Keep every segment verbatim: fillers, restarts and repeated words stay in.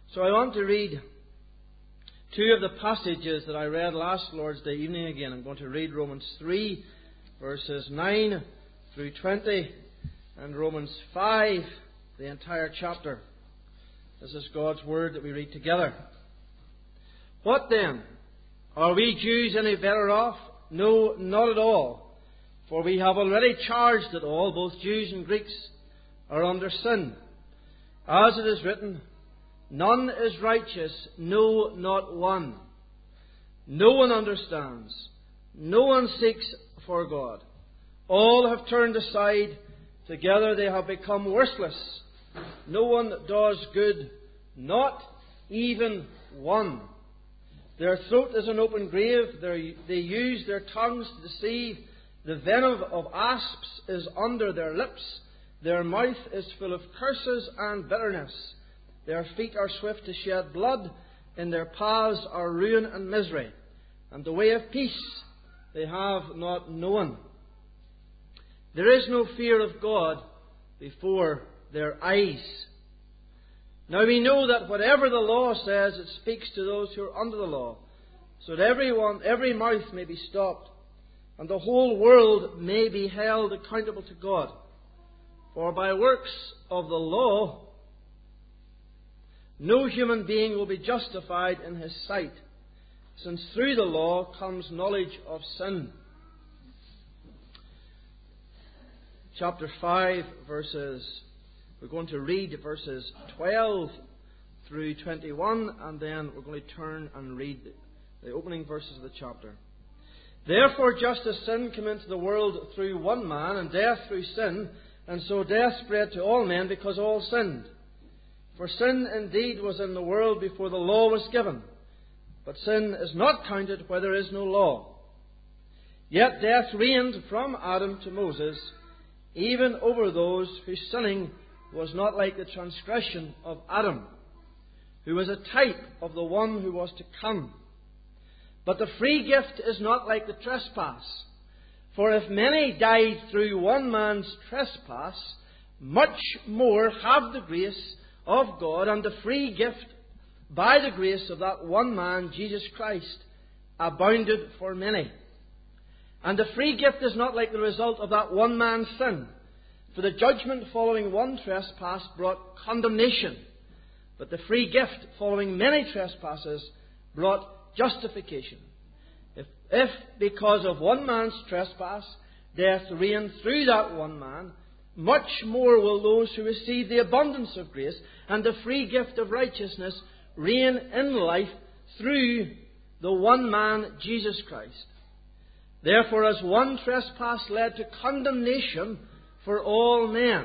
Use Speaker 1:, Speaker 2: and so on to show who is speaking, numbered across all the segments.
Speaker 1: So I want to read two of the passages that I read last Lord's Day evening again. I'm going to read Romans three, verses nine through twenty, and Romans five, the entire chapter. This is God's Word that we read together. What then? Are we Jews any better off? No, not at all. For we have already charged that all, both Jews and Greeks, are under sin. As it is written, none is righteous, no, not one. No one understands. No one seeks for God. All have turned aside. Together they have become worthless. No one does good, not even one. Their throat is an open grave. They use their tongues to deceive. The venom of asps is under their lips. Their mouth is full of curses and bitterness. Their feet are swift to shed blood. In their paths are ruin and misery. And the way of peace they have not known. There is no fear of God before their eyes. Now we know that whatever the law says, it speaks to those who are under the law, so that everyone, every mouth may be stopped, and the whole world may be held accountable to God. For by works of the law, no human being will be justified in his sight, since through the law comes knowledge of sin. Chapter five, verses, we're going to read verses twelve through twenty-one, and then we're going to turn and read the opening verses of the chapter. Therefore, just as sin came into the world through one man, and death through sin, and so death spread to all men because all sinned. For sin indeed was in the world before the law was given, but sin is not counted where there is no law. Yet death reigned from Adam to Moses, even over those whose sinning was not like the transgression of Adam, who was a type of the one who was to come. But the free gift is not like the trespass. For if many died through one man's trespass, much more have the grace of God and the free gift by the grace of that one man, Jesus Christ, abounded for many. And the free gift is not like the result of that one man's sin. For the judgment following one trespass brought condemnation, but the free gift following many trespasses brought justification. If, if because of one man's trespass death reigned through that one man, much more will those who receive the abundance of grace and the free gift of righteousness reign in life through the one man, Jesus Christ. Therefore, as one trespass led to condemnation for all men,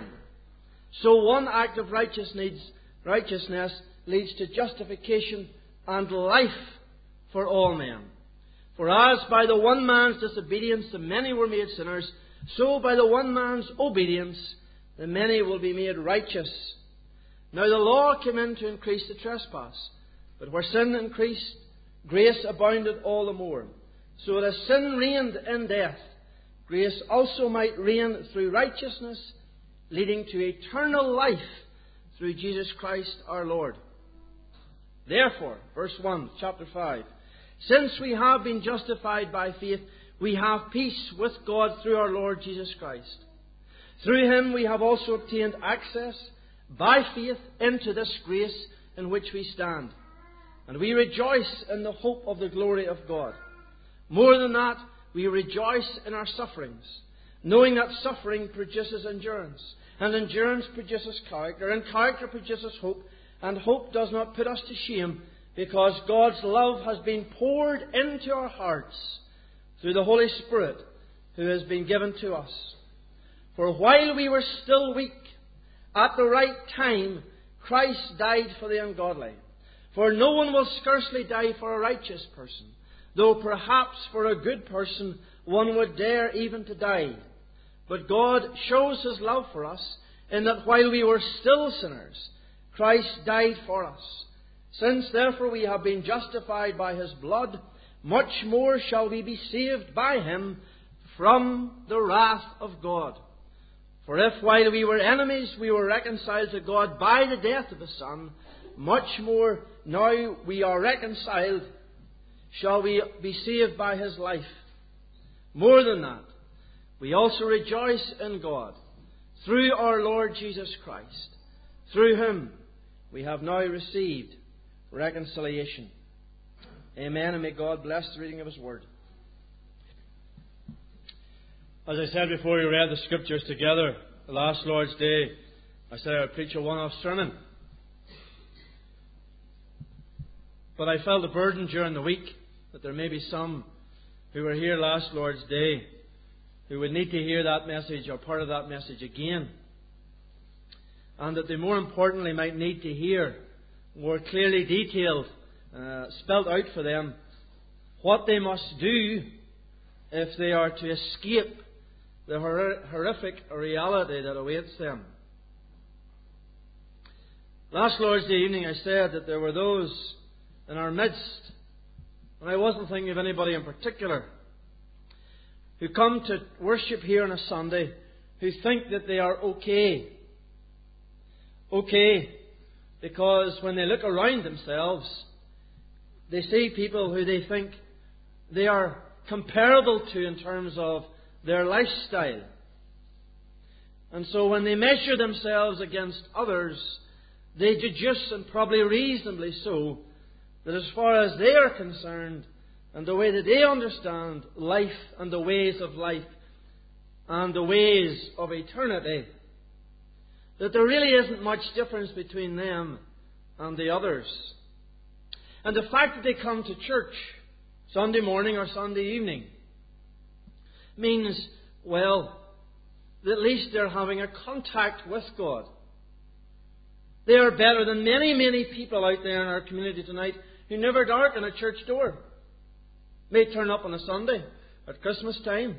Speaker 1: so one act of righteousness, righteousness leads to justification and life for all men. For as by the one man's disobedience the many were made sinners, so by the one man's obedience the many will be made righteous. Now the law came in to increase the trespass, but where sin increased, grace abounded all the more. So that as sin reigned in death, grace also might reign through righteousness, leading to eternal life through Jesus Christ our Lord. Therefore, verse one, chapter five, since we have been justified by faith, we have peace with God through our Lord Jesus Christ. Through Him we have also obtained access by faith into this grace in which we stand. And we rejoice in the hope of the glory of God. More than that, we rejoice in our sufferings, knowing that suffering produces endurance, and endurance produces character, and character produces hope, and hope does not put us to shame, because God's love has been poured into our hearts through the Holy Spirit who has been given to us. For while we were still weak, at the right time, Christ died for the ungodly. For no one will scarcely die for a righteous person, though perhaps for a good person one would dare even to die. But God shows His love for us in that while we were still sinners, Christ died for us. Since therefore we have been justified by His blood, much more shall we be saved by Him from the wrath of God. For if while we were enemies we were reconciled to God by the death of His Son, much more, now we are reconciled, shall we be saved by his life. More than that, we also rejoice in God through our Lord Jesus Christ. Through him we have now received reconciliation. Amen, and may God bless the reading of his word.
Speaker 2: As I said before we read the scriptures together, the last Lord's Day, I said I would preach a one-off sermon. But I felt a burden during the week that there may be some who were here last Lord's Day who would need to hear that message or part of that message again. And that they more importantly might need to hear more clearly detailed, uh, spelt out for them, what they must do if they are to escape the hor- horrific reality that awaits them. Last Lord's Day evening I said that there were those in our midst, and I wasn't thinking of anybody in particular, who come to worship here on a Sunday who think that they are okay. Okay, because when they look around themselves, they see people who they think they are comparable to in terms of their lifestyle. And so when they measure themselves against others, they deduce, and probably reasonably so, that as far as they are concerned, and the way that they understand life and the ways of life and the ways of eternity, that there really isn't much difference between them and the others. And the fact that they come to church Sunday morning or Sunday evening means, well, that at least they're having a contact with God. They are better than many, many people out there in our community tonight who never darken a church door. May turn up on a Sunday at Christmas time.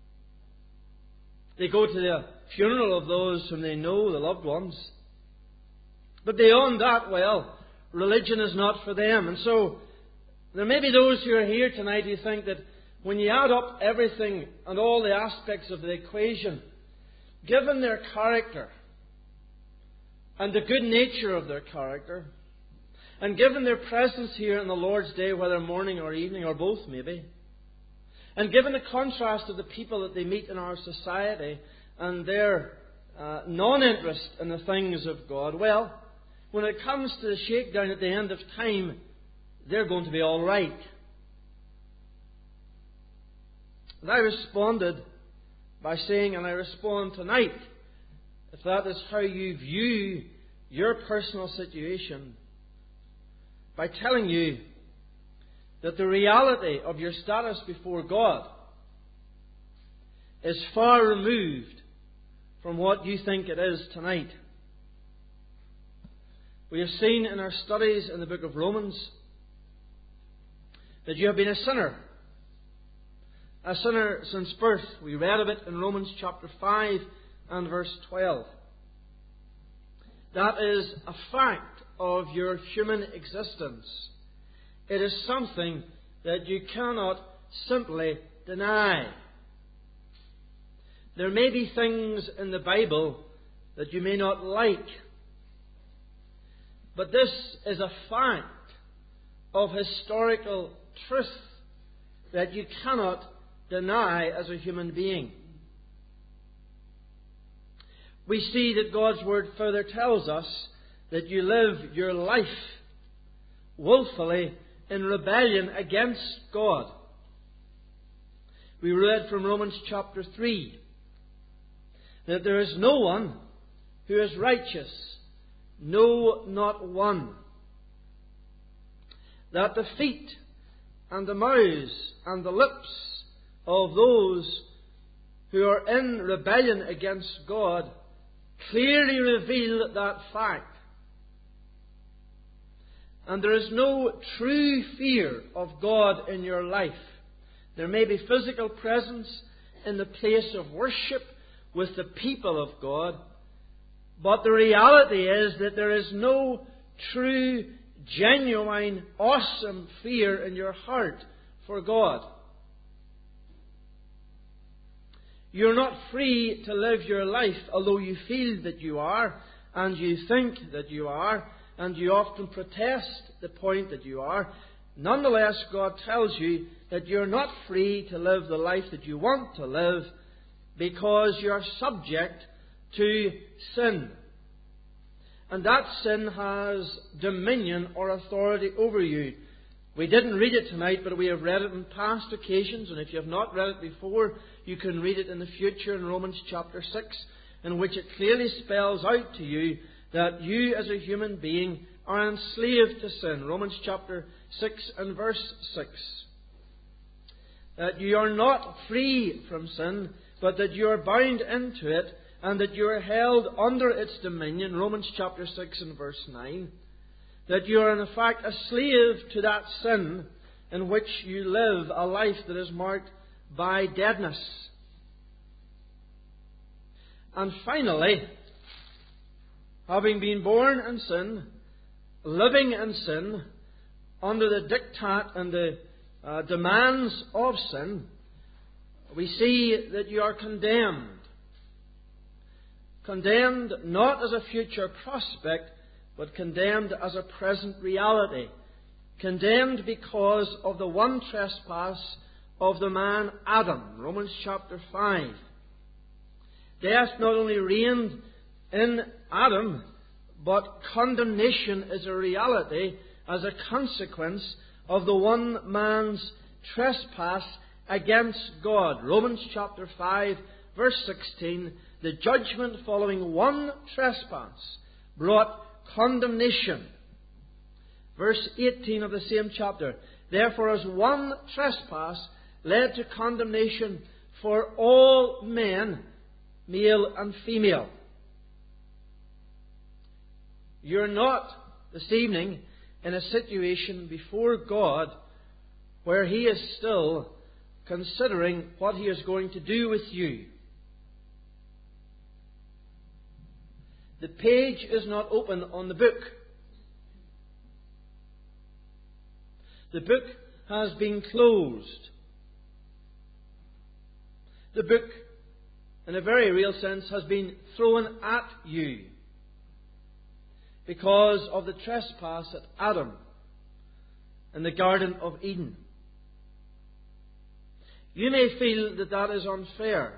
Speaker 2: They go to the funeral of those whom they know, the loved ones. But beyond that, well, religion is not for them. And so there may be those who are here tonight who think that when you add up everything and all the aspects of the equation, given their character and the good nature of their character, and given their presence here on the Lord's Day, whether morning or evening or both maybe, and given the contrast of the people that they meet in our society and their uh, non-interest in the things of God, well, when it comes to the shakedown at the end of time, they're going to be all right. And I responded by saying, and I respond tonight, if that is how you view your personal situation, by telling you that the reality of your status before God is far removed from what you think it is tonight. We have seen in our studies in the book of Romans that you have been a sinner. A sinner since birth. We read of it in Romans chapter five and verse twelve. That is a fact of your human existence. It is something that you cannot simply deny. There may be things in the Bible that you may not like, but this is a fact of historical truth that you cannot deny as a human being. We see that God's Word further tells us that you live your life willfully in rebellion against God. We read from Romans chapter three that there is no one who is righteous, no, not one. That the feet and the mouths and the lips of those who are in rebellion against God clearly reveal that fact. And there is no true fear of God in your life. There may be physical presence in the place of worship with the people of God, but the reality is that there is no true, genuine, awesome fear in your heart for God. You're not free to live your life, although you feel that you are, and you think that you are, and you often protest the point that you are, nonetheless God tells you that you're not free to live the life that you want to live because you're subject to sin. And that sin has dominion or authority over you. We didn't read it tonight, but we have read it on past occasions, and if you have not read it before, you can read it in the future in Romans chapter six, in which it clearly spells out to you that you as a human being are enslaved to sin. Romans chapter six and verse six. That you are not free from sin, but that you are bound into it, and that you are held under its dominion. Romans chapter six and verse nine. That you are in fact a slave to that sin in which you live a life that is marked by deadness. And finally, having been born in sin, living in sin, under the diktat and the uh, demands of sin, we see that you are condemned. Condemned not as a future prospect, but condemned as a present reality. Condemned because of the one trespass of the man Adam. Romans chapter five. Death not only reigned in Adam, but condemnation is a reality as a consequence of the one man's trespass against God. Romans chapter five, verse sixteen. The judgment following one trespass brought condemnation. Verse eighteen of the same chapter. Therefore, as one trespass led to condemnation for all men, male and female. You're not, this evening, in a situation before God where He is still considering what He is going to do with you. The page is not open on the book. The book has been closed. The book, in a very real sense, has been thrown at you because of the trespass at Adam in the Garden of Eden. You may feel that that is unfair.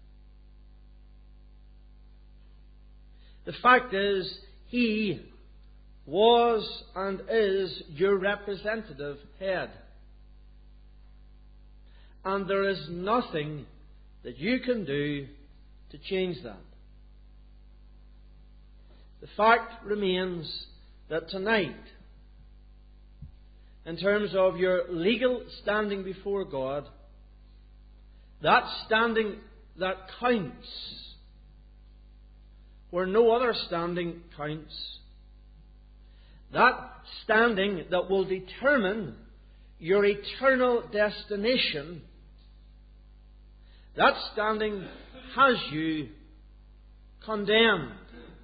Speaker 2: The fact is, He was and is your representative head. And there is nothing that you can do to change that. The fact remains that tonight, in terms of your legal standing before God, that standing that counts, where no other standing counts, that standing that will determine your eternal destination, that standing has you condemned.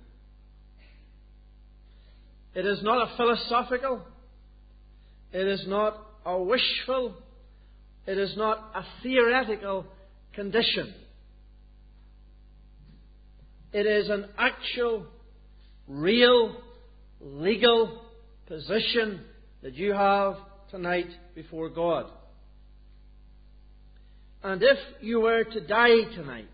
Speaker 2: It is not a philosophical, it is not a wishful, it is not a theoretical condition. It is an actual, real, legal position that you have tonight before God. And if you were to die tonight,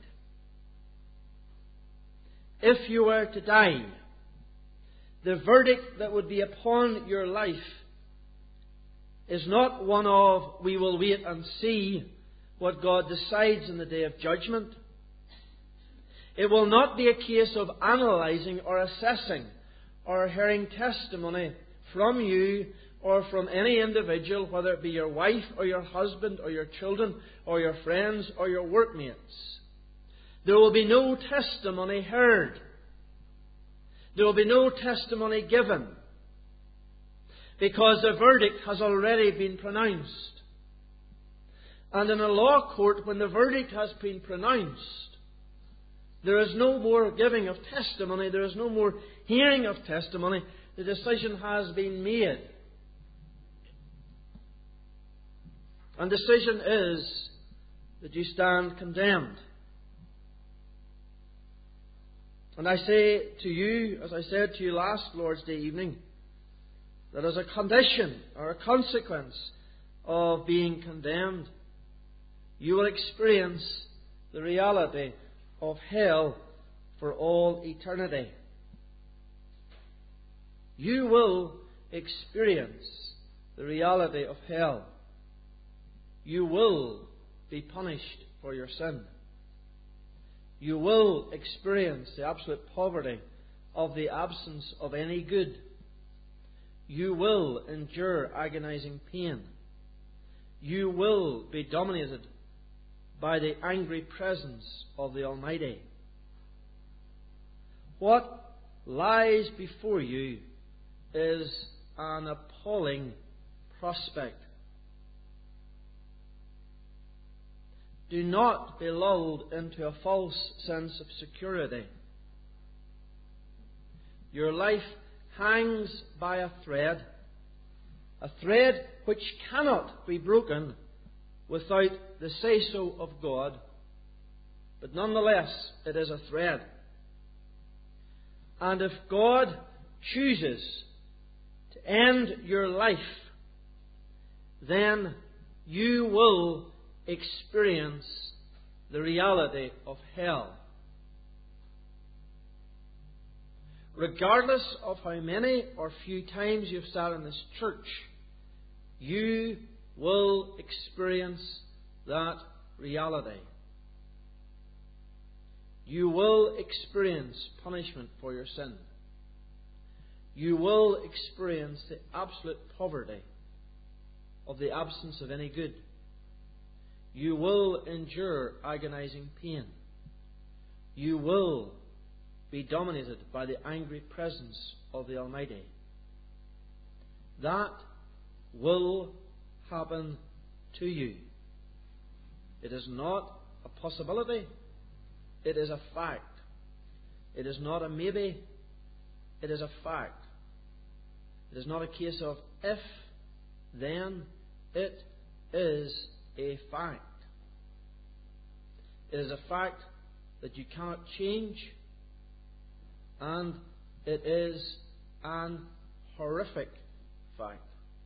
Speaker 2: if you were to die, the verdict that would be upon your life is not one of, we will wait and see what God decides in the day of judgment. It will not be a case of analysing or assessing or hearing testimony from you or from any individual, whether it be your wife or your husband or your children or your friends or your workmates. There will be no testimony heard. There will be no testimony given, because the verdict has already been pronounced. And in a law court, when the verdict has been pronounced, there is no more giving of testimony, there is no more hearing of testimony. The decision has been made. And the decision is that you stand condemned. And I say to you, as I said to you last Lord's Day evening, that as a condition or a consequence of being condemned, you will experience the reality of hell for all eternity. You will experience the reality of hell. You will be punished for your sin. You will experience the absolute poverty of the absence of any good. You will endure agonizing pain. You will be dominated by the angry presence of the Almighty. What lies before you is an appalling prospect. Do not be lulled into a false sense of security. Your life hangs by a thread, a thread which cannot be broken without the say-so of God, but nonetheless it is a thread. And if God chooses to end your life, then you will experience the reality of hell. Regardless of how many or few times you've sat in this church, you will experience that reality. You will experience punishment for your sin. You will experience the absolute poverty of the absence of any good. You will endure agonizing pain. You will be dominated by the angry presence of the Almighty. That will happen to you. It is not a possibility. It is a fact. It is not a maybe. It is a fact. It is not a case of if, then. It is a fact. It is a fact that you cannot change, and it is an horrific fact.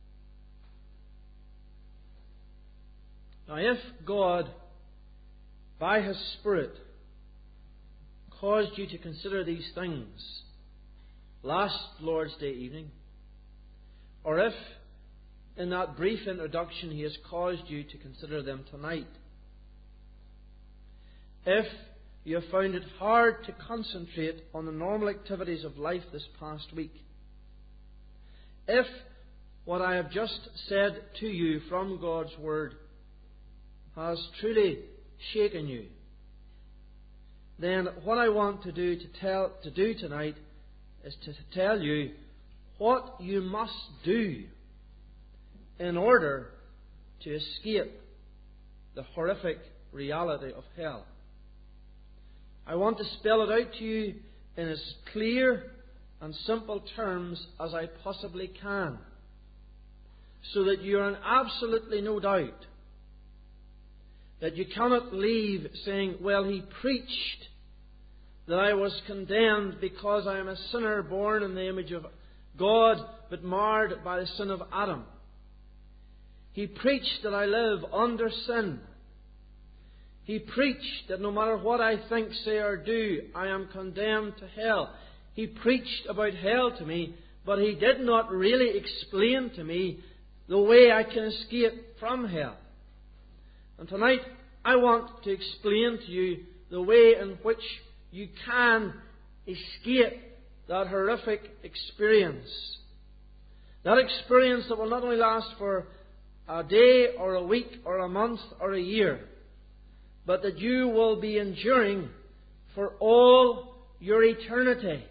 Speaker 2: Now, if God, by His Spirit, caused you to consider these things last Lord's Day evening, or if in that brief introduction He has caused you to consider them tonight, if you have found it hard to concentrate on the normal activities of life this past week, if what I have just said to you from God's Word has truly shaken you, then what I want to do to tell to do tonight is to tell you what you must do in order to escape the horrific reality of hell. I want to spell it out to you in as clear and simple terms as I possibly can, so that you are in absolutely no doubt, that you cannot leave saying, well, he preached that I was condemned because I am a sinner born in the image of God, but marred by the sin of Adam. He preached that I live under sin. He preached that no matter what I think, say, or do, I am condemned to hell. He preached about hell to me, but He did not really explain to me the way I can escape from hell. And tonight, I want to explain to you the way in which you can escape that horrific experience. That experience that will not only last for a day or a week or a month or a year, but that you will be enduring for all your eternity.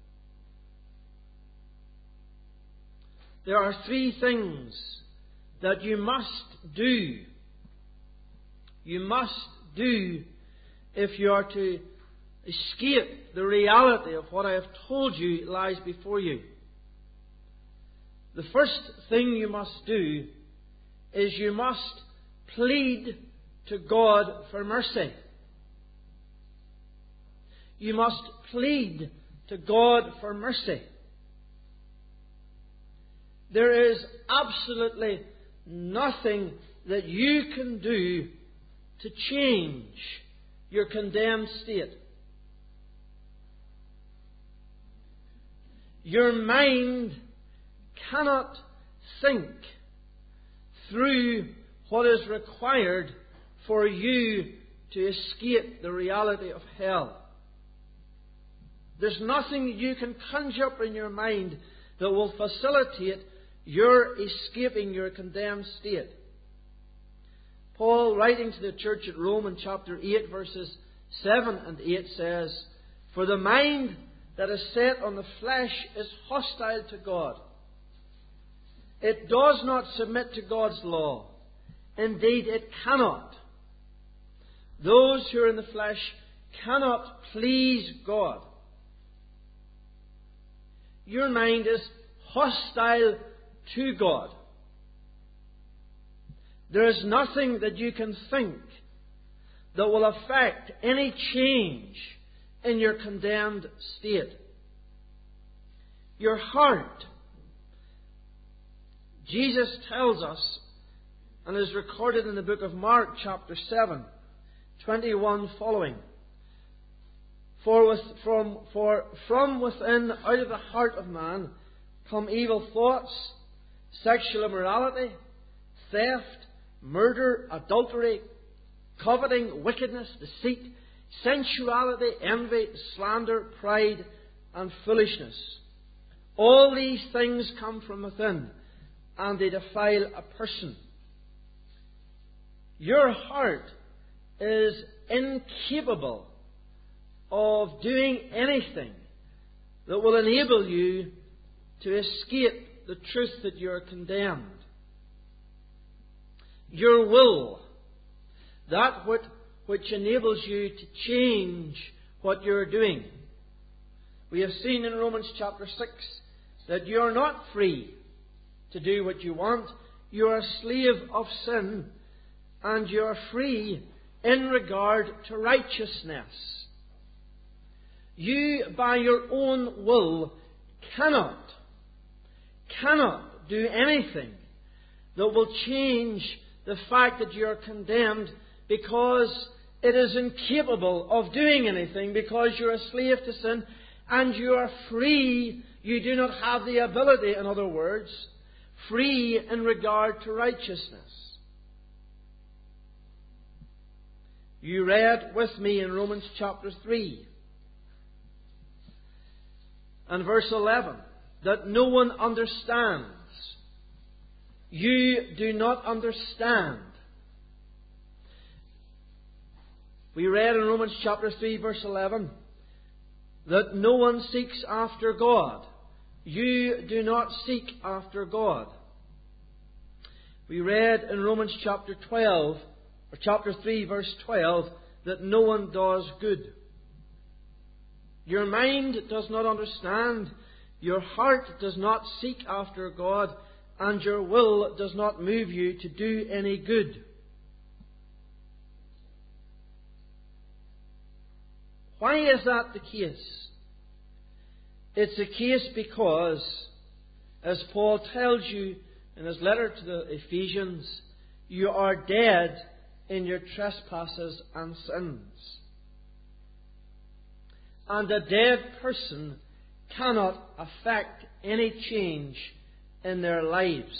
Speaker 2: There are three things that you must do. You must do if you are to escape the reality of what I have told you lies before you. The first thing you must do is you must plead to God for mercy. You must plead to God for mercy. There is absolutely nothing that you can do to change your condemned state. Your mind cannot think through what is required for you to escape the reality of hell. There's nothing you can conjure up in your mind that will facilitate your escaping your condemned state. Paul, writing to the church at Rome in chapter eight, verses seven and eight, says, "For the mind that is set on the flesh is hostile to God. It does not submit to God's law. Indeed, it cannot. Those who are in the flesh cannot please God." Your mind is hostile to God. There is nothing that you can think that will affect any change in your condemned state. Your heart, Jesus tells us, and is recorded in the book of Mark, chapter seven, twenty-one following. For, with, from, for from within, out of the heart of man, come evil thoughts, sexual immorality, theft, murder, adultery, coveting, wickedness, deceit, sensuality, envy, slander, pride, and foolishness. All these things come from within, and they defile a person. Your heart is incapable of doing anything that will enable you to escape the truth that you are condemned. Your will, that which, which enables you to change what you're doing. We have seen in Romans chapter six that you are not free to do what you want. You are a slave of sin, and you are free in regard to righteousness. You, by your own will, cannot, cannot do anything that will change the fact that you are condemned, because it is incapable of doing anything, because you're a slave to sin and you are free. You do not have the ability, in other words, free in regard to righteousness. You read with me in Romans chapter three and verse eleven that no one understands. You do not understand. We read in Romans chapter three, verse eleven, that no one seeks after God. You do not seek after God. We read in Romans chapter twelve, or chapter three, verse twelve, that no one does good. Your mind does not understand. Your heart does not seek after God. And your will does not move you to do any good. Why is that the case? It's the case because, as Paul tells you in his letter to the Ephesians, you are dead in your trespasses and sins. And a dead person cannot affect any change in their lives.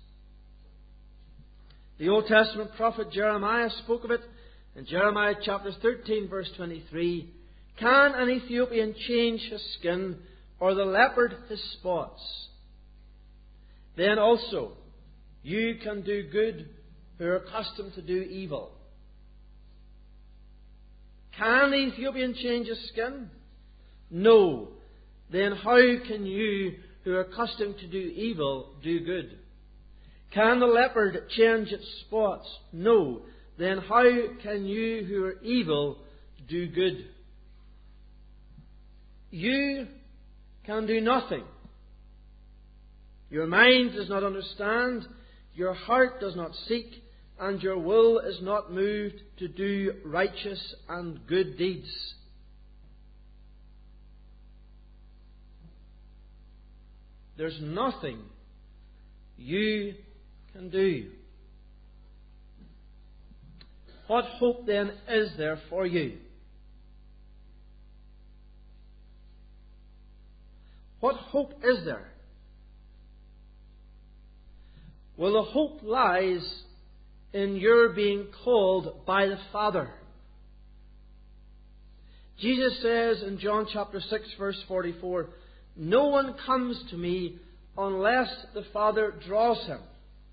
Speaker 2: The Old Testament prophet Jeremiah spoke of it in Jeremiah chapter thirteen, verse twenty-three. Can an Ethiopian change his skin, or the leopard his spots? Then also you can do good who are accustomed to do evil. Can the Ethiopian change his skin? No. Then how can you, who are accustomed to do evil, do good? Can the leopard change its spots? No. Then how can you, who are evil, do good? You can do nothing. Your mind does not understand, your heart does not seek, and your will is not moved to do righteous and good deeds. There's nothing you can do. What hope then is there for you? What hope is there? Well, the hope lies in your being called by the Father. Jesus says in John chapter six, verse forty-four, "No one comes to me unless the Father draws him."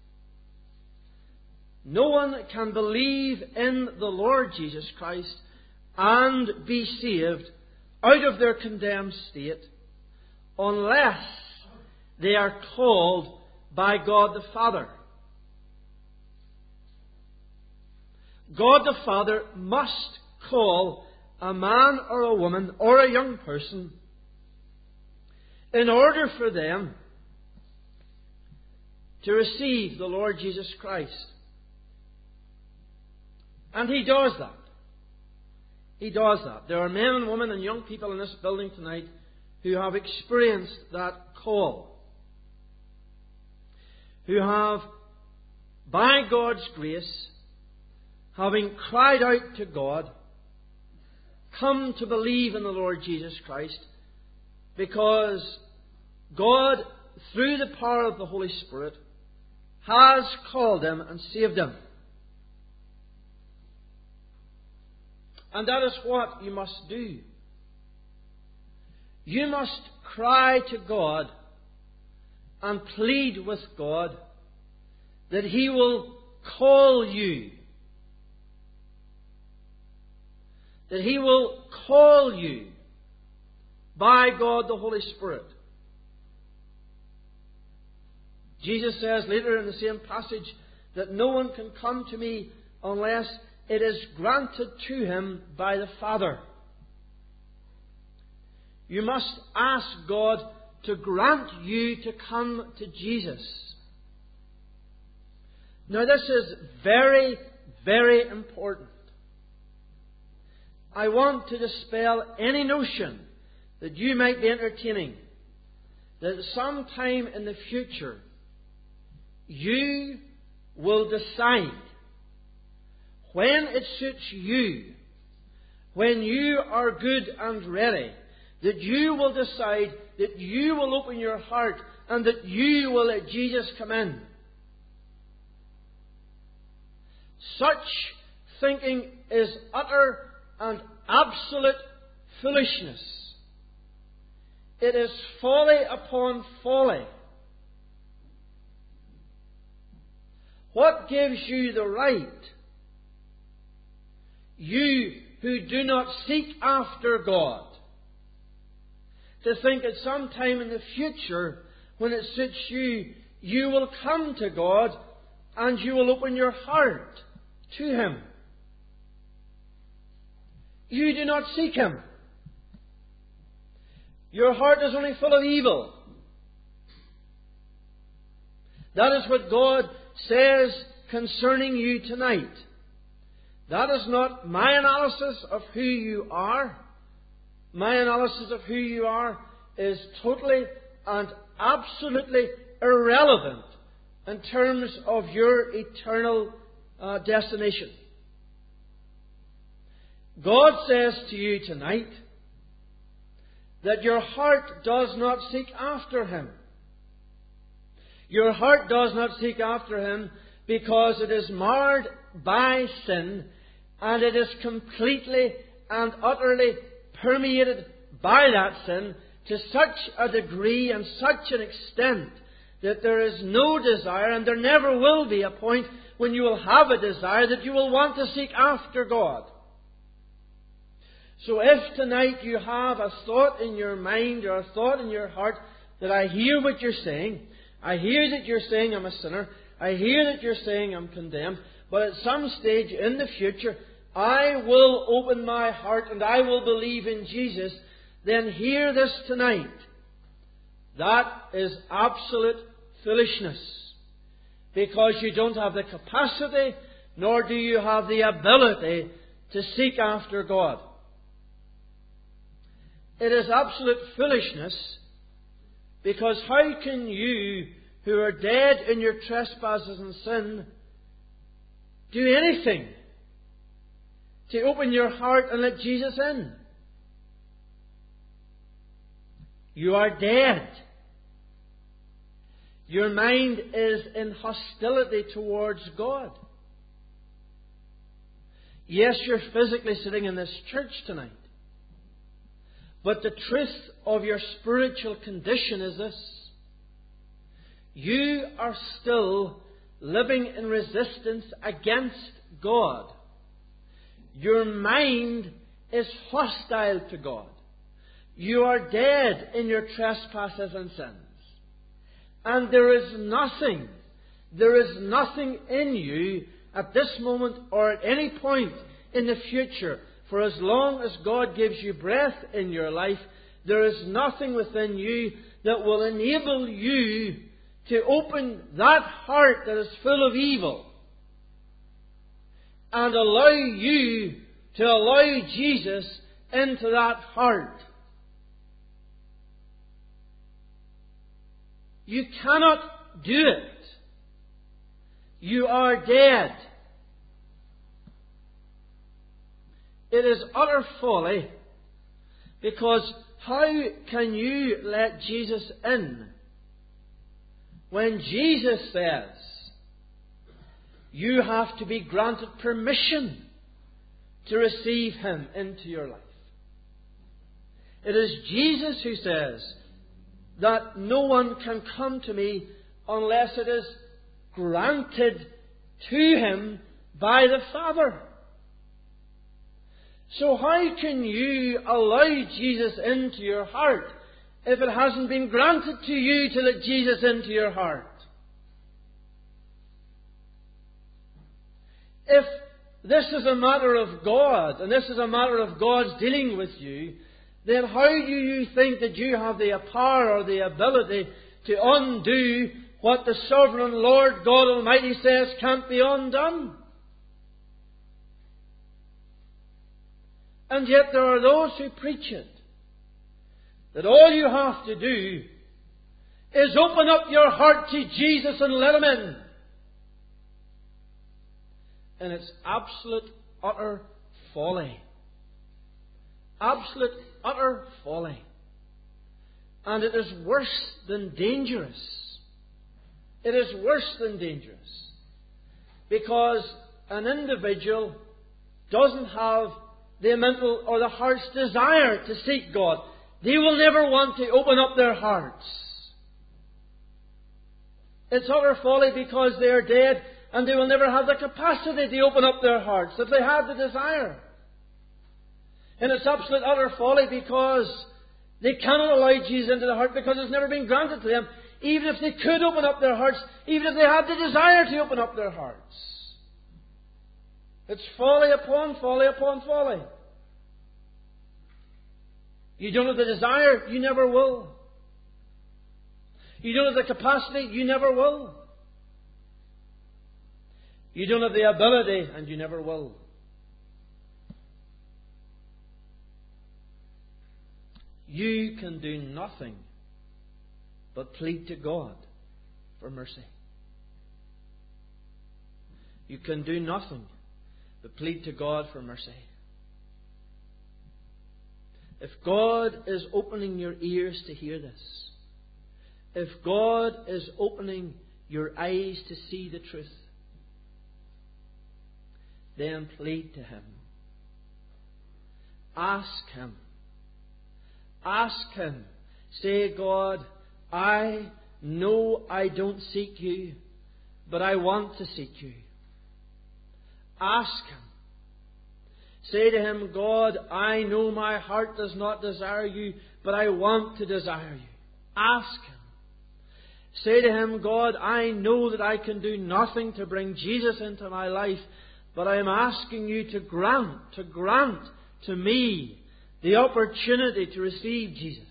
Speaker 2: No one can believe in the Lord Jesus Christ and be saved out of their condemned state unless they are called by God the Father. God the Father must call a man or a woman or a young person in order for them to receive the Lord Jesus Christ. And He does that. He does that. There are men and women and young people in this building tonight who have experienced that call. Who have, by God's grace, having cried out to God, come to believe in the Lord Jesus Christ, because God, through the power of the Holy Spirit, has called them and saved them. And that is what you must do. You must cry to God and plead with God that He will call you. That He will call you by God the Holy Spirit. Jesus says later in the same passage that no one can come to me unless it is granted to him by the Father. You must ask God to grant you to come to Jesus. Now this is very, very important. I want to dispel any notion that you might be entertaining that sometime in the future you will decide, when it suits you, when you are good and ready, that you will decide that you will open your heart and that you will let Jesus come in. Such thinking is utter and absolute foolishness. It is folly upon folly. What gives you the right, you who do not seek after God, to think that sometime in the future, when it suits you, you will come to God and you will open your heart to Him? You do not seek Him. Your heart is only full of evil. That is what God says concerning you tonight. That is not my analysis of who you are. My analysis of who you are is totally and absolutely irrelevant in terms of your eternal uh, destination. God says to you tonight that your heart does not seek after Him. Your heart does not seek after Him because it is marred by sin and it is completely and utterly permeated by that sin to such a degree and such an extent that there is no desire, and there never will be a point when you will have a desire that you will want to seek after God. So if tonight you have a thought in your mind or a thought in your heart that I hear what you're saying, I hear that you're saying I'm a sinner, I hear that you're saying I'm condemned, but at some stage in the future I will open my heart and I will believe in Jesus, then hear this tonight. That is absolute foolishness. Because you don't have the capacity, nor do you have the ability to seek after God. It is absolute foolishness, because how can you, who are dead in your trespasses and sin, do anything to open your heart and let Jesus in. You are dead. Your mind is in hostility towards God. Yes, you're physically sitting in this church tonight. But the truth of your spiritual condition is this: you are still living in resistance against God. Your mind is hostile to God. You are dead in your trespasses and sins. And there is nothing, there is nothing in you at this moment or at any point in the future. For as long as God gives you breath in your life, there is nothing within you that will enable you to open that heart that is full of evil and allow you to allow Jesus into that heart. You cannot do it. You are dead. It is utter folly, because how can you let Jesus in when Jesus says you have to be granted permission to receive Him into your life? It is Jesus who says that no one can come to me unless it is granted to him by the Father. So how can you allow Jesus into your heart if it hasn't been granted to you to let Jesus into your heart? If this is a matter of God, and this is a matter of God's dealing with you, then how do you think that you have the power or the ability to undo what the sovereign Lord God Almighty says can't be undone? And yet there are those who preach it, that all you have to do is open up your heart to Jesus and let Him in. And it's absolute, utter folly. Absolute, utter folly. And it is worse than dangerous. It is worse than dangerous. Because an individual doesn't have the mental or the heart's desire to seek God. They will never want to open up their hearts. It's utter folly because they are dead and they will never have the capacity to open up their hearts if they have the desire. And it's absolute utter folly because they cannot allow Jesus into the heart because it's never been granted to them. Even if they could open up their hearts, even if they had the desire to open up their hearts. It's folly upon folly upon folly. You don't have the desire, you never will. You don't have the capacity, you never will. You don't have the ability, and you never will. You can do nothing but plead to God for mercy. You can do nothing but plead to God for mercy. If God is opening your ears to hear this, if God is opening your eyes to see the truth, then plead to Him. Ask Him. Ask Him. Say, God, I know I don't seek You, but I want to seek You. Ask Him. Say to Him, God, I know my heart does not desire You, but I want to desire You. Ask Him. Say to Him, God, I know that I can do nothing to bring Jesus into my life, but I am asking You to grant, to grant to me the opportunity to receive Jesus.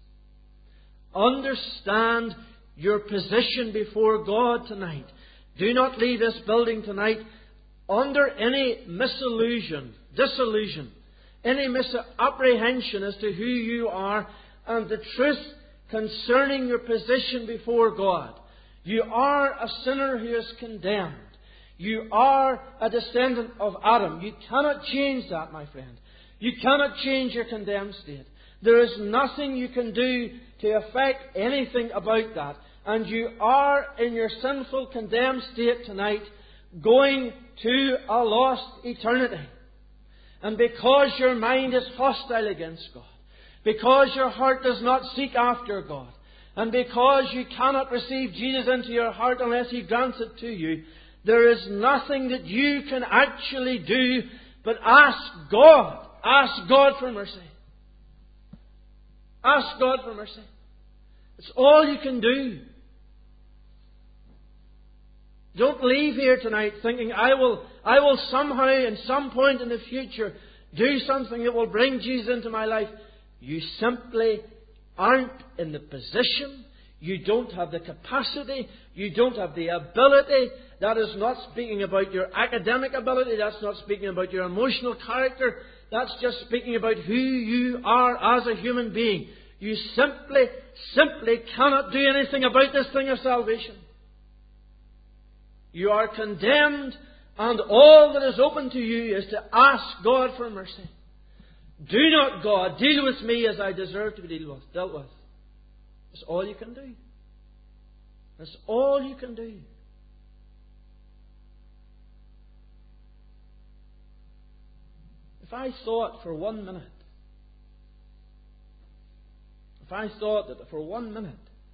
Speaker 2: Understand your position before God tonight. Do not leave this building tonight under any misillusion, disillusion, any misapprehension as to who you are and the truth concerning your position before God. You are a sinner who is condemned. You are a descendant of Adam. You cannot change that, my friend. You cannot change your condemned state. There is nothing you can do to affect anything about that. And you are in your sinful, condemned state tonight going to a lost eternity. And because your mind is hostile against God, because your heart does not seek after God, and because you cannot receive Jesus into your heart unless He grants it to you, there is nothing that you can actually do but ask God. Ask God for mercy. Ask God for mercy. It's all you can do. Don't leave here tonight thinking, I will, I will somehow, in some point in the future, do something that will bring Jesus into my life. You simply aren't in the position. You don't have the capacity. You don't have the ability. That is not speaking about your academic ability. That's not speaking about your emotional character. That's just speaking about who you are as a human being. You simply, simply cannot do anything about this thing of salvation. You are condemned, and all that is open to you is to ask God for mercy. Do not, God, deal with me as I deserve to be dealt with. Dealt with. That's all you can do. That's all you can do. If I thought for one minute, if I thought that for one minute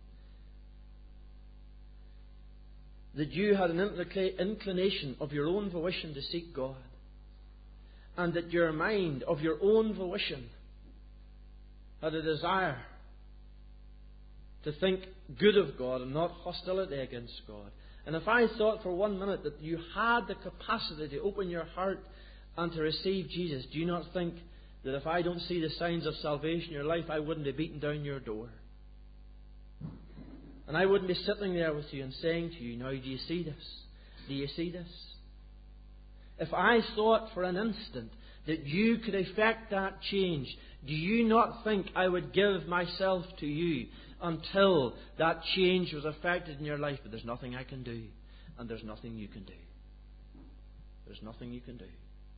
Speaker 2: that you had an inclination of your own volition to seek God, and that your mind of your own volition had a desire to think good of God and not hostility against God, and if I thought for one minute that you had the capacity to open your heart and to receive Jesus, do you not think that if I don't see the signs of salvation in your life, I wouldn't be beating down your door? And I wouldn't be sitting there with you and saying to you, now, do you see this? Do you see this? If I thought for an instant that you could effect that change, do you not think I would give myself to you until that change was effected in your life? But there's nothing I can do, and there's nothing you can do. There's nothing you can do.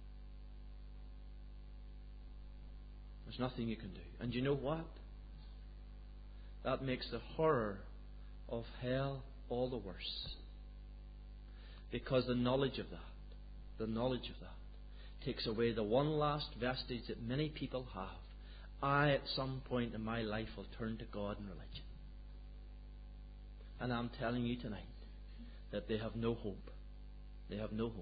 Speaker 2: There's nothing you can do. And you know what? That makes the horror of hell all the worse. Because the knowledge of that, the knowledge of that, takes away the one last vestige that many people have. I, at some point in my life, will turn to God and religion. And I'm telling you tonight that they have no hope. They have no hope.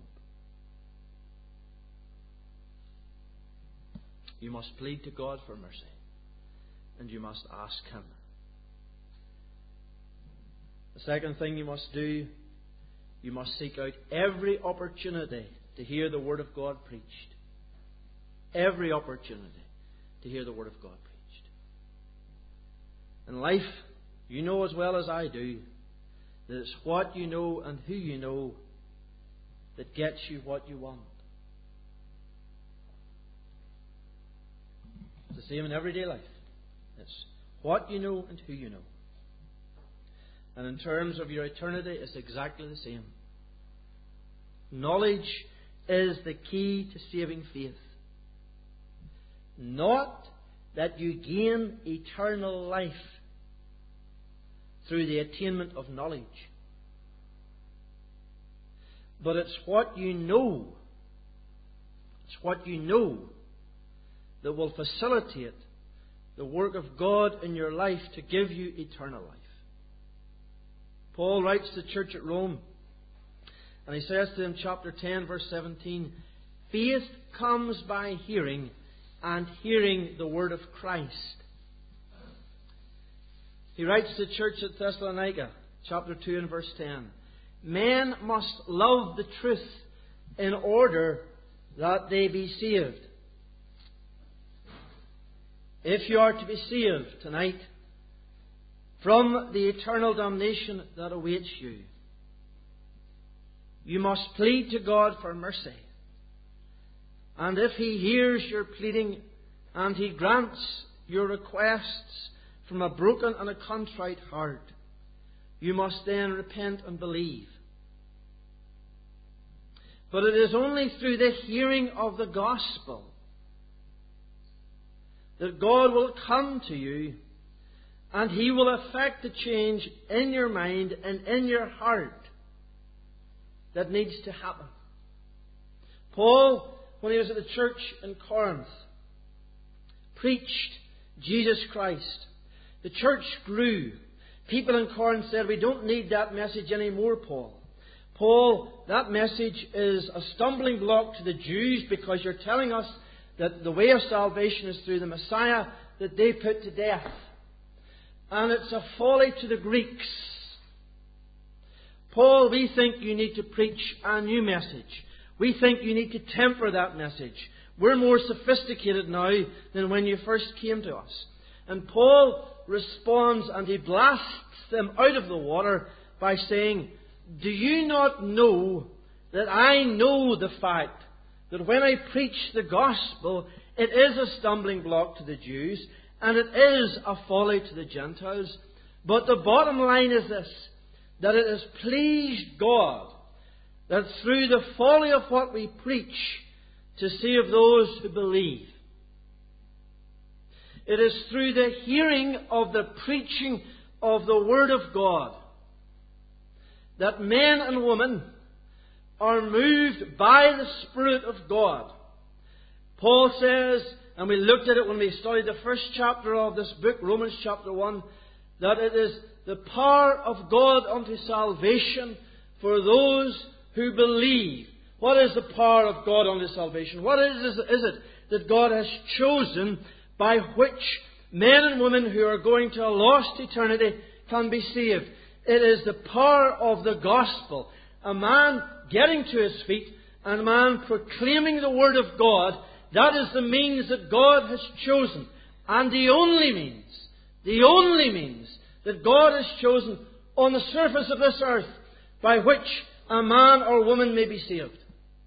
Speaker 2: You must plead to God for mercy, and you must ask Him. The second thing you must do, you must seek out every opportunity to hear the Word of God preached. Every opportunity to hear the Word of God preached. In life, you know as well as I do that it's what you know and who you know that gets you what you want. It's the same in everyday life. It's what you know and who you know. And in terms of your eternity, it's exactly the same. Knowledge is the key to saving faith. Not that you gain eternal life through the attainment of knowledge, but it's what you know. It's what you know that will facilitate the work of God in your life to give you eternal life. Paul writes to the church at Rome, and he says to them, chapter ten, verse seventeen, faith comes by hearing, and hearing the word of Christ. He writes to the church at Thessalonica, chapter two and verse ten, men must love the truth in order that they be saved. If you are to be saved tonight from the eternal damnation that awaits you, you must plead to God for mercy. And if He hears your pleading and He grants your requests from a broken and a contrite heart, you must then repent and believe. But it is only through the hearing of the gospel that God will come to you and He will effect the change in your mind and in your heart that needs to happen. Paul, when he was at the church in Corinth, preached Jesus Christ. The church grew. People in Corinth said, "We don't need that message anymore, Paul. Paul, that message is a stumbling block to the Jews because you're telling us that the way of salvation is through the Messiah that they put to death. And it's a folly to the Greeks. Paul, we think you need to preach a new message. We think you need to temper that message. We're more sophisticated now than when you first came to us." And Paul responds and he blasts them out of the water by saying, "Do you not know that I know the fact that when I preach the gospel, it is a stumbling block to the Jews and it is a folly to the Gentiles? But the bottom line is this, that it has pleased God that through the folly of what we preach to save those who believe. It is through the hearing of the preaching of the Word of God that men and women are moved by the Spirit of God." Paul says, and we looked at it when we studied the first chapter of this book, Romans chapter one, that it is the power of God unto salvation for those who believe. What is the power of God unto salvation? What is, is it that God has chosen by which men and women who are going to a lost eternity can be saved? It is the power of the gospel. A man getting to his feet and a man proclaiming the Word of God, that is the means that God has chosen. And the only means, the only means that God has chosen on the surface of this earth by which a man or woman may be saved.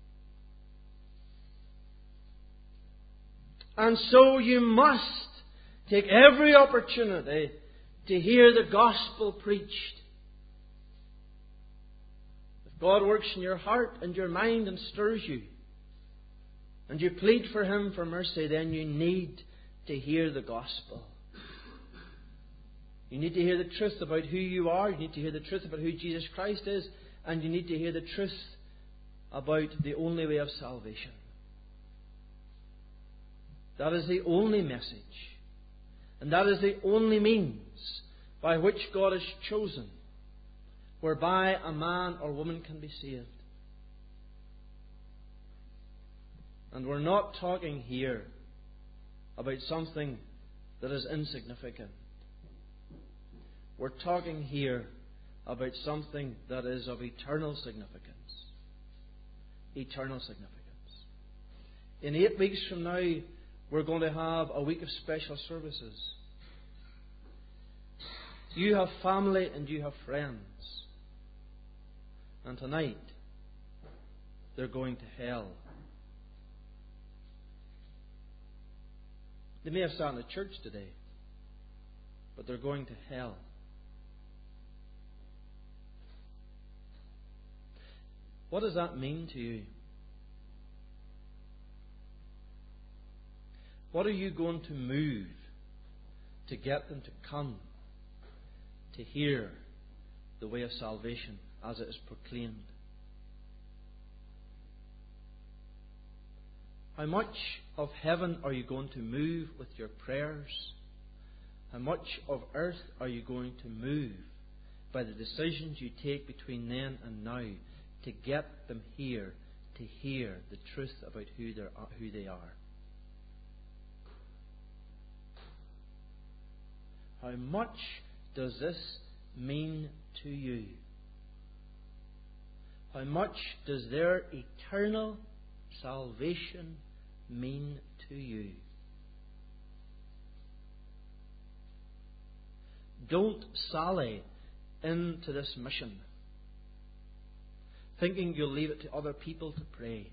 Speaker 2: And so you must take every opportunity to hear the gospel preached. If God works in your heart and your mind and stirs you, and you plead for Him for mercy, then you need to hear the gospel. You need to hear the truth about who you are. You need to hear the truth about who Jesus Christ is. And you need to hear the truth about the only way of salvation. That is the only message. And that is the only means by which God has chosen whereby a man or woman can be saved. And we're not talking here about something that is insignificant. We're talking here about something that is of eternal significance. Eternal significance. In eight weeks from now, we're going to have a week of special services. You have family and you have friends. And tonight, they're going to hell. They may have sat in the church today, but they're going to hell. What does that mean to you? What are you going to move to get them to come to hear the way of salvation as it is proclaimed? How much of heaven are you going to move with your prayers? How much of earth are you going to move by the decisions you take between then and now to get them here to hear the truth about who they are? Who they are? How much does this mean to you? How much does their eternal salvation mean to you? Don't sally into this mission thinking you'll leave it to other people to pray.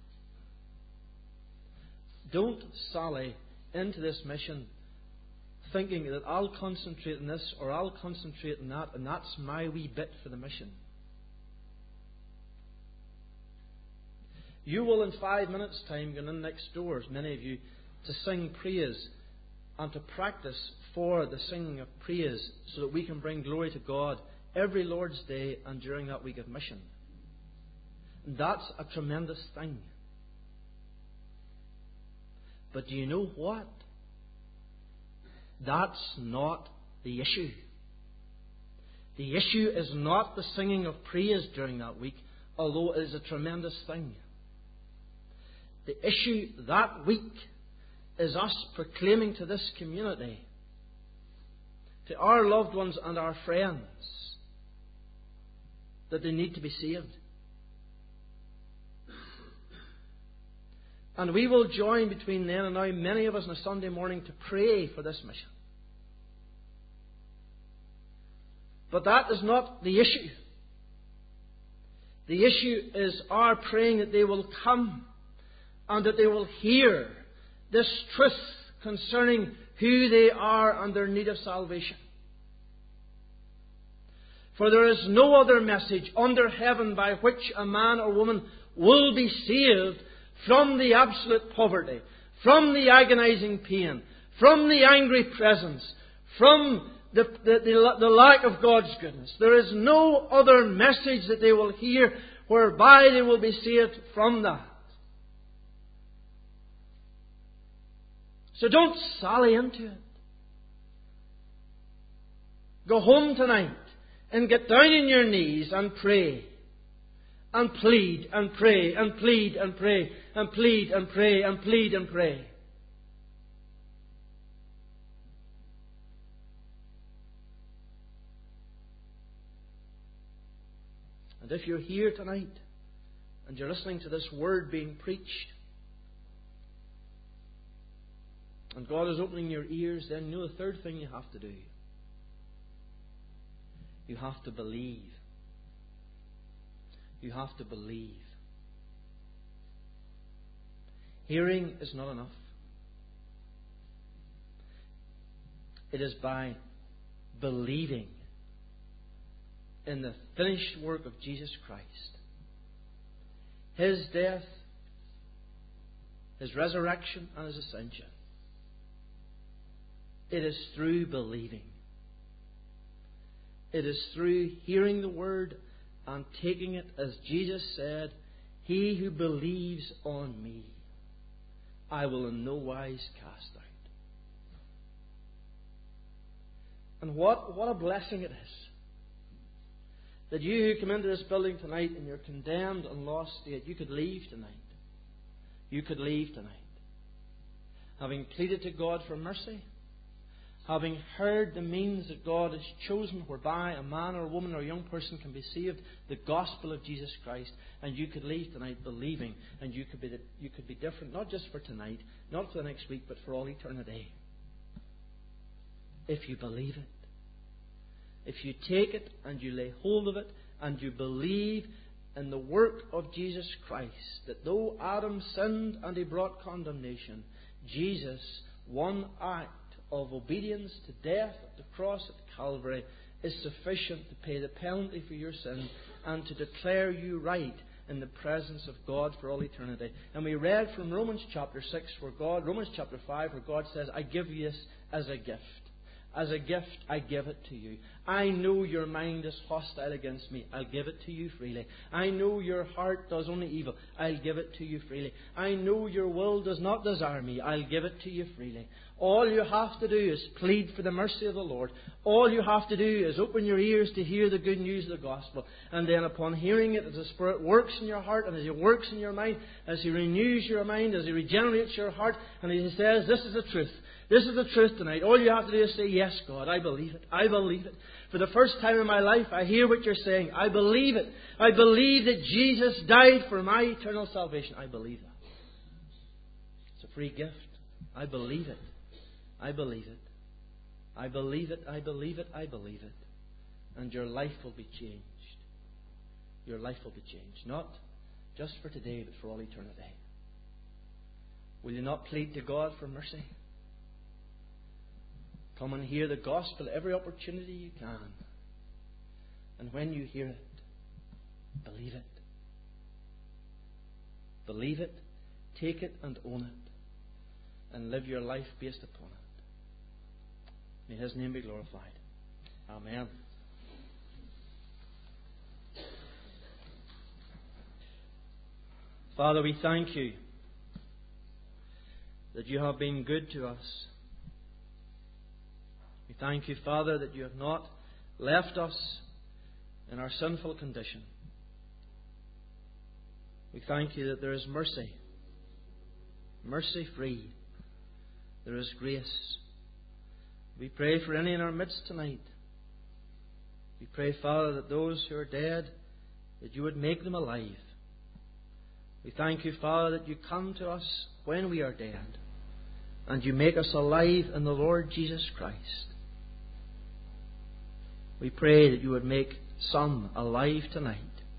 Speaker 2: Don't sally into this mission thinking that I'll concentrate on this or I'll concentrate on that, and that's my wee bit for the mission. You will in five minutes' time go in next doors, many of you, to sing praise and to practice for the singing of praise so that we can bring glory to God every Lord's Day and during that week of mission. And that's a tremendous thing. But do you know what? That's not the issue. The issue is not the singing of praise during that week, although it is a tremendous thing. The issue that week is us proclaiming to this community, to our loved ones and our friends, that they need to be saved. And we will join between then and now, many of us on a Sunday morning, to pray for this mission. But that is not the issue. The issue is our praying that they will come and that they will hear this truth concerning who they are and their need of salvation. For there is no other message under heaven by which a man or woman will be saved from the absolute poverty, from the agonizing pain, from the angry presence, from the, the, the, the lack of God's goodness. There is no other message that they will hear whereby they will be saved from that. So don't sally into it. Go home tonight and get down on your knees and pray. And plead and pray and plead and pray and plead and pray and plead and pray. And if you're here tonight and you're listening to this word being preached, and God is opening your ears, then you know the third thing you have to do. You have to believe. You have to believe. Hearing is not enough. It is by believing in the finished work of Jesus Christ, His death, His resurrection, and His ascension. It is through believing. It is through hearing the Word and taking it, as Jesus said, "He who believes on me, I will in no wise cast out." And what, what a blessing it is that you who come into this building tonight in your condemned and lost state, you could leave tonight. You could leave tonight, having pleaded to God for mercy, having heard the means that God has chosen whereby a man or a woman or a young person can be saved, the gospel of Jesus Christ, and you could leave tonight believing, and you could be the, you could be different, not just for tonight, not for the next week, but for all eternity. If you believe it. If you take it and you lay hold of it and you believe in the work of Jesus Christ, that though Adam sinned and he brought condemnation, Jesus, one act of obedience to death at the cross at Calvary, is sufficient to pay the penalty for your sin and to declare you right in the presence of God for all eternity. And we read from Romans chapter six, where God, Romans chapter five, where God says, "I give you this as a gift. As a gift, I give it to you. I know your mind is hostile against me. I'll give it to you freely. I know your heart does only evil. I'll give it to you freely. I know your will does not desire me. I'll give it to you freely." All you have to do is plead for the mercy of the Lord. All you have to do is open your ears to hear the good news of the gospel. And then upon hearing it, as the Spirit works in your heart and as He works in your mind, as He renews your mind, as He regenerates your heart, and He says, "This is the truth. This is the truth tonight." All you have to do is say, "Yes, God, I believe it. I believe it. For the first time in my life, I hear what you're saying. I believe it. I believe that Jesus died for my eternal salvation." I believe that. It's a free gift. I believe it. I believe it. I believe it. I believe it. I believe it. And your life will be changed. Your life will be changed. Not just for today, but for all eternity. Will you not plead to God for mercy? Come and hear the gospel every opportunity you can. And when you hear it, believe it. Believe it, take it and own it, and live your life based upon it. May His name be glorified. Amen. Father, we thank You that You have been good to us. We thank You, Father, that You have not left us in our sinful condition. We thank You that there is mercy, mercy free. There is grace. We pray for any in our midst tonight. We pray, Father, that those who are dead, that You would make them alive. We thank You, Father, that You come to us when we are dead, and You make us alive in the Lord Jesus Christ. We pray that You would make some alive tonight.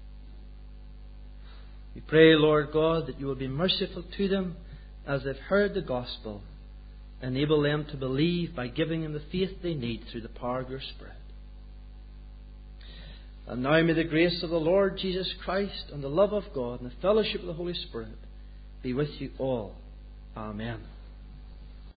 Speaker 2: We pray, Lord God, that You will be merciful to them as they've heard the gospel. Enable them to believe by giving them the faith they need through the power of Your Spirit. And now may the grace of the Lord Jesus Christ and the love of God and the fellowship of the Holy Spirit be with you all. Amen.